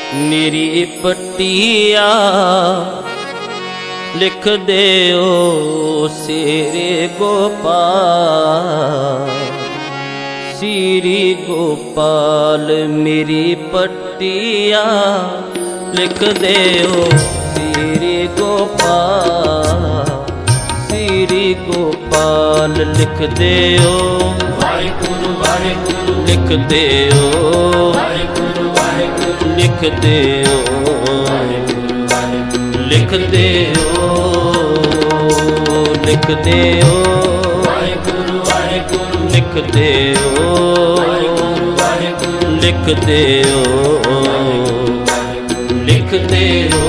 मेरी पट्टिया लिख दे ओ शेरे गोपाल, श्री गोपाल। मेरी पट्टिया लिख दे ओ श्री गोपाल, श्री गोपाल। लिख दे ओ वाहिगुरु वाहिगुरु, लिख दे ओ वाहिगुरु वाहिगुरु, लिख दे ओ लिख दे ओ लिख दे ओ वाहिगुरु वाहिगुरु, लिख दे ओ वाहिगुरु वाहिगुरु, लिख दे ओ लिख दे ओ।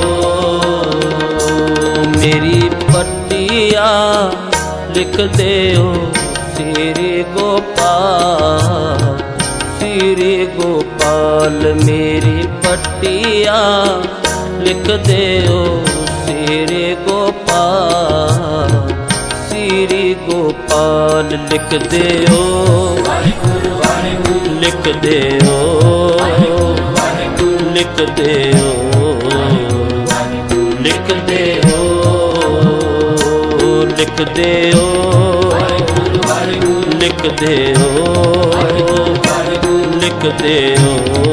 मेरी पट्टिया लिख दे ओ श्री गोपाल, श्री गोपाल। मेरी पट्टिया लिख दे ओ श्री गोपाल, श्री गोपाल। लिख दे ओ वाहिगुरु वाहिगुरु, लिख दे ओ लिख दे ओ लिख दे ओ लिख दे ओ लिख दे ओ लिख दे ओ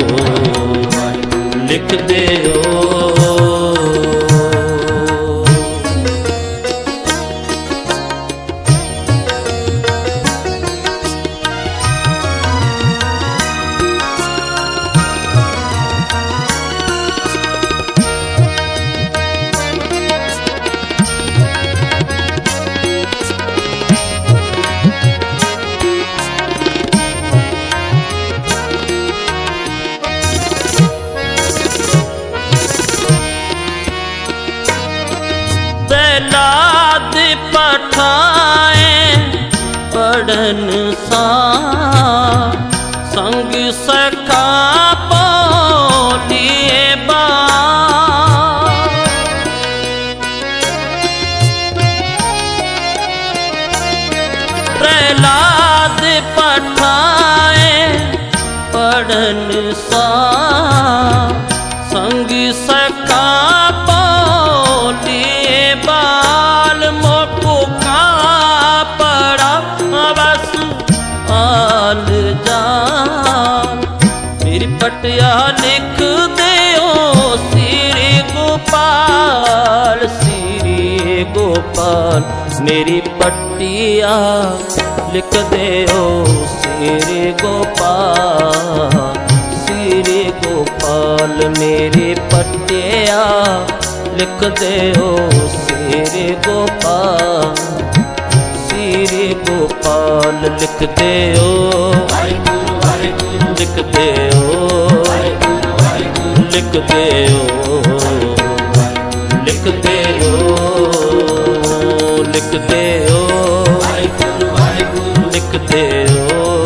लिख दे ओ। पठाए पढ़न सा संग सखा बोलिए बात, प्रहलाद पठाए पढ़न सा संग सखा बोलिए बाल। मोको का पड़ा बस आल जान, मेरी पटिया लिख दे ओ श्री गोपाल, श्री गोपाल। मेरी पट्टिया लिख दे ओ श्री गोपाल, श्री गोपाल। मेरी पट्टिया लिख दे ओ श्री गोपाल, श्री गोपाल। लिख दे ओ वाहिगुरु वाहिगुरु, लिख दे ओ लिख दे ओ लिख दे ओ लिख दे ओ वाहिगुरु वाहिगुरु, लिख दे ओ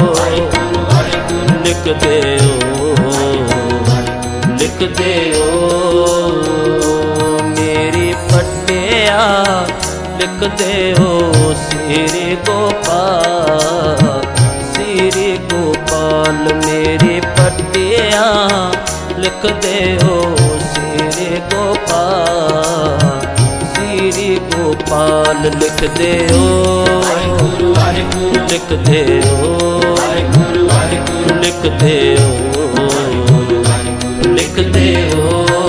लिख दे ओ लिख दे ओ। मेरी पट्टिया लिख दे ओ श्री गोपाल, श्री गोपाल। मेरी पट्टिया लिख दे ओ श्री गोपाल, श्री गोपाल। लिख दे ओ वाहिगुरु वाहिगुरु, लिख दे ओ वाहिगुरु वाहिगुरु, लिख दे ओ लिख दे ओ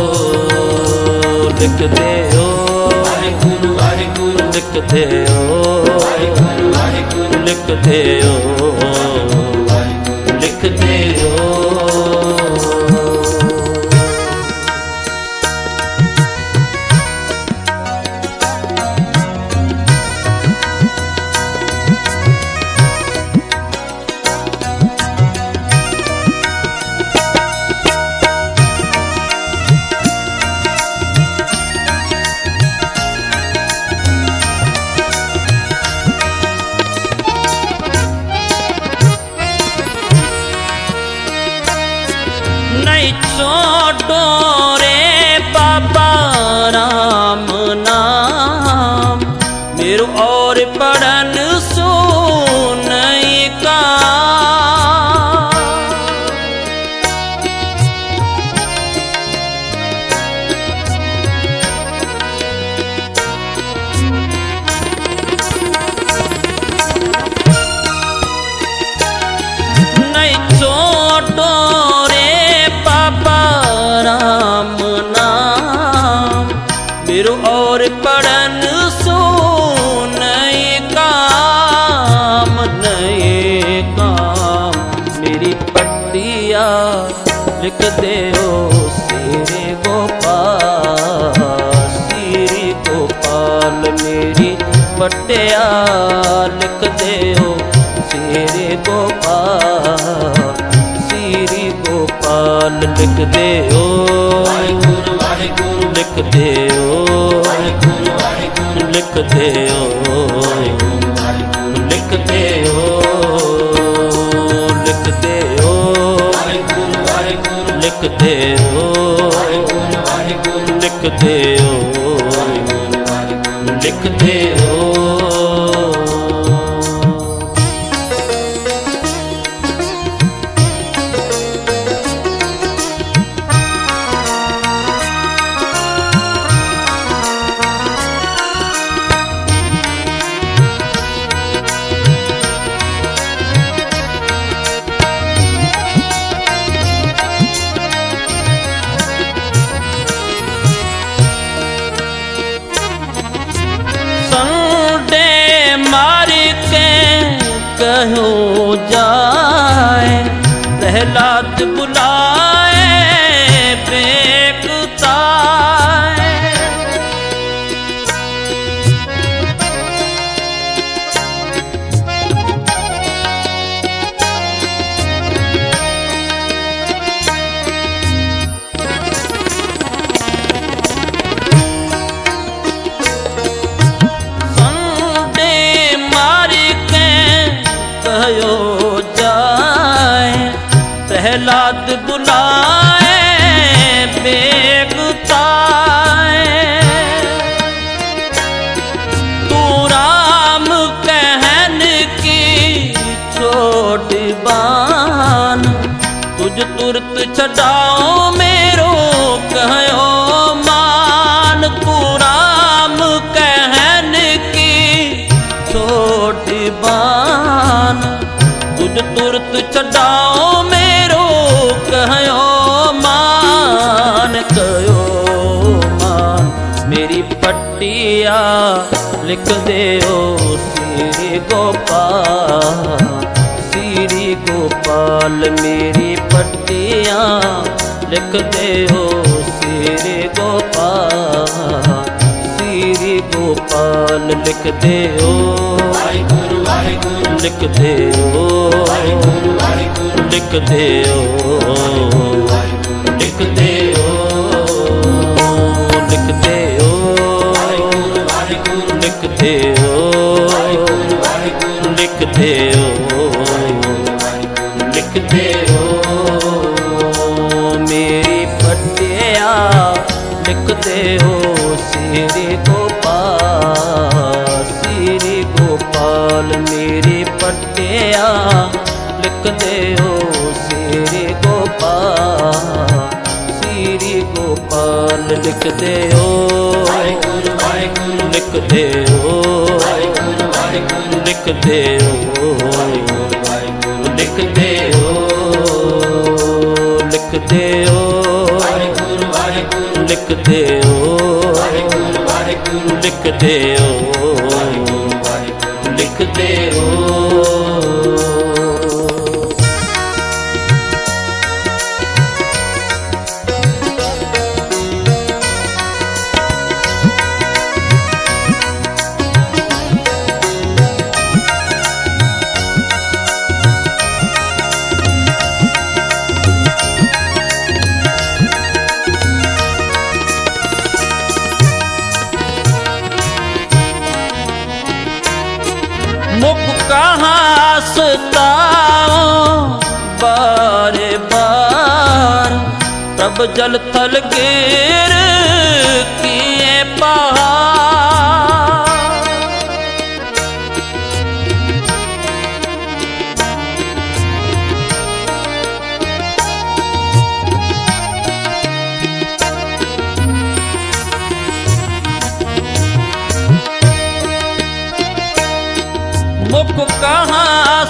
लिख दे ओ वाहिगुरु वाहिगुरु, लिख दे ओ वाहिगुरु वाहिगुरु, लिख दे ओ लिख दे ओ। छोड़ो रे बाबा राम नाम, मेरो और पढ़न सुनई का। लिख दे ओ श्री गोपाल, श्री गोपाल मेरी पटिया लिख दे ओ श्री गोपाल, श्री गोपाल लिख दे ओ वाहिगुरु वाहिगुरु लिख दे ओ वाहिगुरु वाहिगुरु लिख दे ओ लिख दे ओ लिख दे ओ वाहिगुरु वाहिगुरु लिख दे ओ वाहिगुरु वाहिगुरु लिख दे ओ लिख दे ओ। कहो जाए प्रहलाद बुलाए बेकताए, प्रहलाद बुलाए बेगुताए, तू राम कहन की छोड़ बान, तुझ तुरत छड़ाओ मेरो कहो मान, तू राम कहन की छोड़ बान, तुझ तुरत छड़ाओ मेरो कहो मान, कहो मान मेरी पटिया लिख दे ओ श्री गोपाल, श्री गोपाल मेरी पटिया लिख दे ओ श्री गोपाल, श्री गोपाल लिख दे ओ वाहिगुरु वाहिगुरु लिख दे ओ वाहिगुरु वाहिगुरु लिख दे ओ लिख दे ओ लिख दे ओ वाहिगुरु वाहिगुरु लिख दे ओ वाहिगुरु लिख दे ओ लिख दे ओ मेरी पटिया लिख दे ओ श्री गोपाल, श्री गोपाल मेरी पटिया लिख दे ओ श्री गोपाल, श्री गोपाल लिख दे ओ वाहिगुरु वाहिगुरु लिख दे ओ वाहिगुरु वाहिगुरु लिख दे ओ लिख दे ओ लिख दे ओ वाहिगुरु वाहिगुरु लिख दे ओ वाहिगुरु वाहिगुरु लिख दे ओ लिख दे ओ। मुख कहाँ सताओ बारे बार, तब जल थल गिर किए पहाड़, मुख कहाँ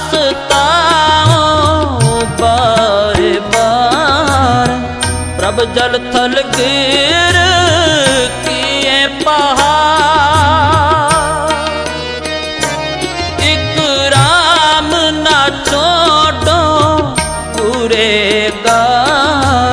सताओ बारे बार, प्रभ जल थल गिर किए पहाड़, एक राम ना छोड़ो पूरे गार,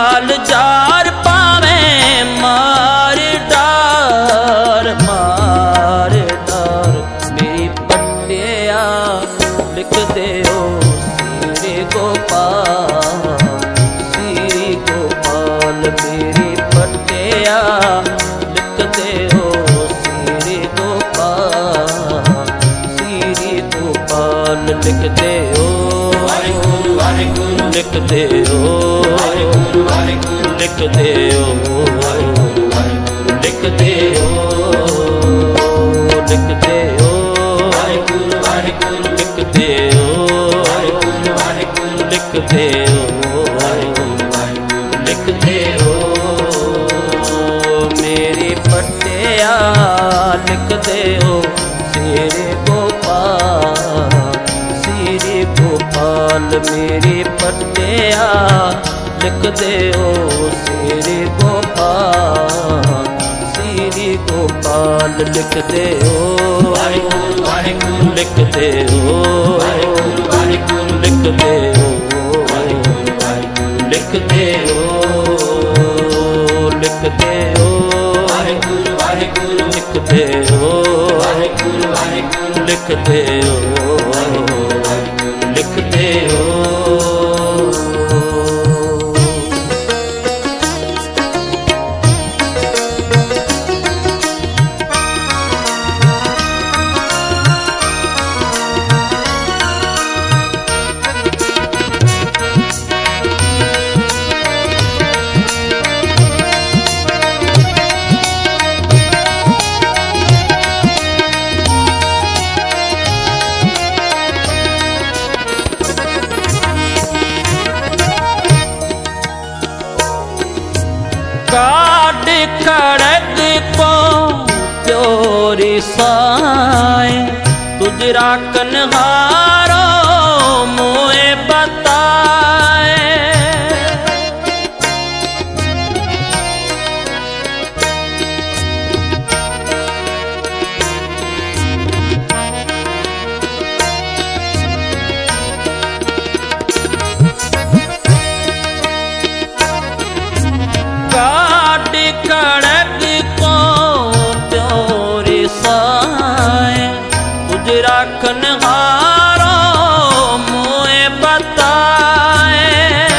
काल जार पावे मार डार मेरी पट्टिया लिख दे ओ श्री गोपाल मेरी पट्टिया लिख दे ओ श्री गोपाल लिख दे ओ लिख दे ओ लिख दे ओ लिख दे ओ लिख दे ओ लिख दे ओ लिख दे ओ लिख दे ओ मेरी पट्टिया लिख दे ओ श्री गोपाल मेरी पट्टिया लिख दे ओ श्री गोपाल लिख दे ओ लिख दे ओ लिख दे ओ लिख दे ओ लिख दे ओ लिख दे ओ लिख दे ओ लिख दे ओ काट खड़ग को चोरी साए तुझ राखन हारो मोए बताए खड़ग को प्योरी साए तुझ राखन हारो मोए बताए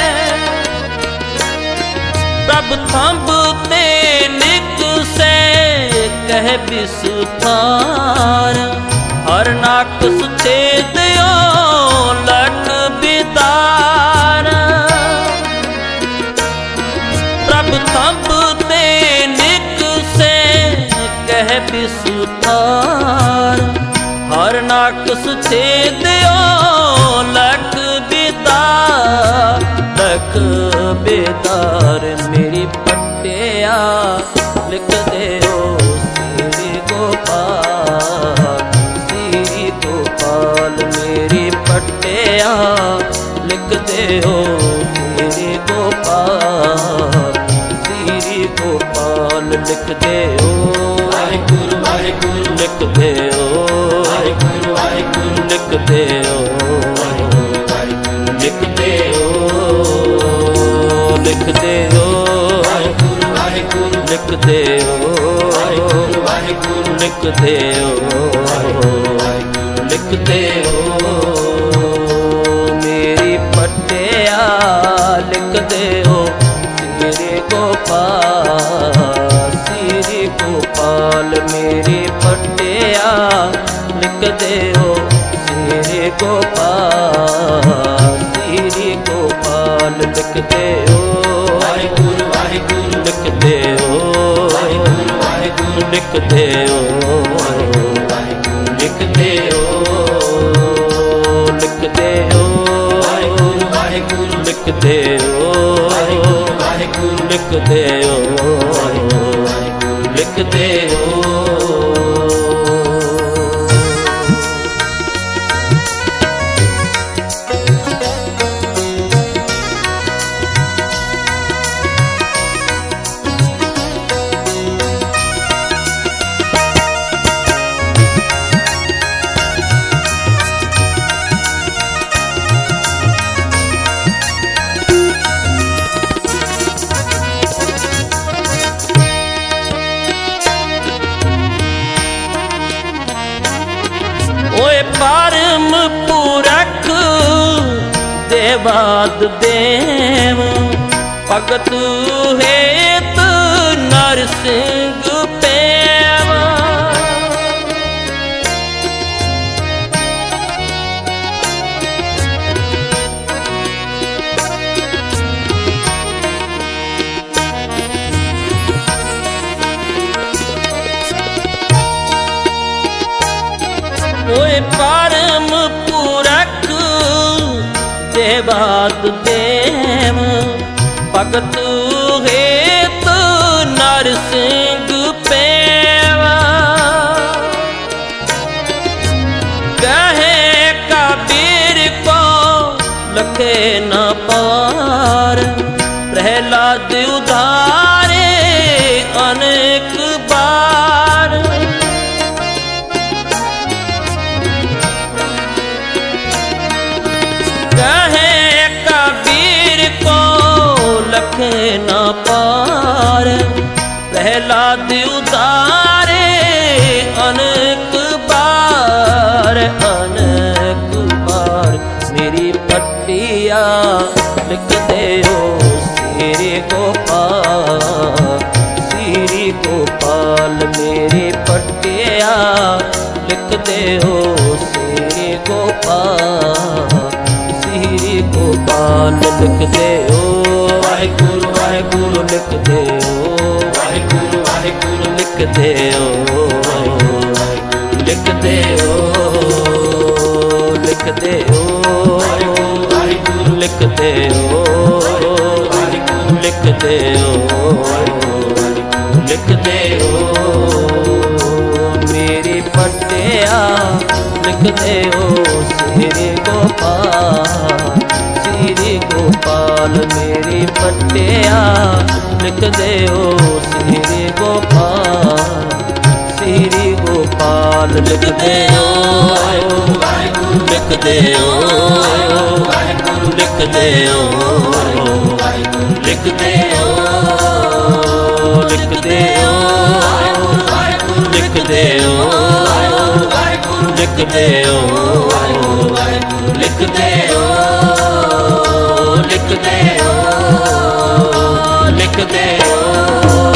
प्रभ थंब ते निक से कह बिसुतार हर नाक सुछेद लट बिदार प्रभ थंब बिसुतार हर नाक सुछेद लख बेदार मेरी पट्टिया लिख दे ओ श्री गोपाल मेरी पट्टिया लिख दे ओ श्री गोपाल लिख दे ओ लिख दे ओ लिख दे ओ लिख दे ओ लिख दे ओ लिख दे ओ लिख दे ओ लिख दे ओ मेरी पट्टिया लिख दे ओ श्री गोपाल मेरी पट्टिया लिख दे ओ श्री गोपाल लिख दे ओ लिख दे ओ लिख दे ओ लिख दे ओ लिख दे ओ लिख दे ओ लिख दे ओ लिख दे ओ बाद देव भगत हेत नरसिंह पेवा। ओए परम पुरख देवाद देव भगत हेत नरसिंह पेवा। कहे कबीर को लखे न पार प्रहलाद उधारे अनेक बार। कहे कबीर को लखे न पार प्रहलाद उतारे अनेक बार अनेक बार। मेरी पट्टिया लिख दे हो श्री गोपाल श्री गोपाल। मेरी पट्टिया लिख दे हो श्री गोपाल श्री गोपाल। लिख दे हो वाहिगुरु वाहिगुरु लिख दे हो वाहिगुरु वाहिगुरु लिख दे हो लिख दे हो लिख दे हो वाहिगुरु लिख दे हो लिख दे हो लिख दे हो। मेरी पट्टिया लिख दे हो श्री गोपाल श्री गोपाल। मेरी पट्टिया लिख दे हो श्री गोपाल श्री गोपाल। लिख दे हो लिख दे हो लिख दे हो लिख दे हो लिख दे हो लिख दे हो लिख दे हो लिख दे हो लिख दे हो लिख दे हो।